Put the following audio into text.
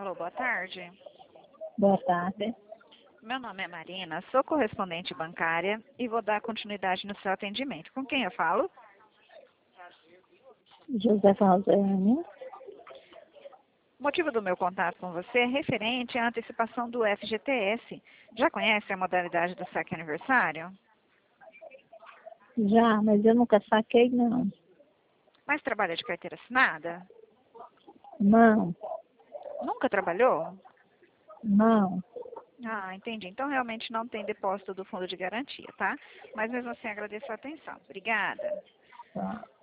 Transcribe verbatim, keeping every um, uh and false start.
Alô, boa tarde. Boa tarde. Meu nome é Marina, sou correspondente bancária e vou dar continuidade no seu atendimento. Com quem eu falo? Josefa Rosane. O motivo do meu contato com você é referente à antecipação do F G T S. Já conhece a modalidade do saque aniversário? Já, mas eu nunca saquei, não. Mas trabalha de carteira assinada? Não, Nunca trabalhou? não. Ah, entendi. Então realmente não tem depósito do fundo de garantia, tá? Mas mesmo assim agradeço a atenção. Obrigada. Tá.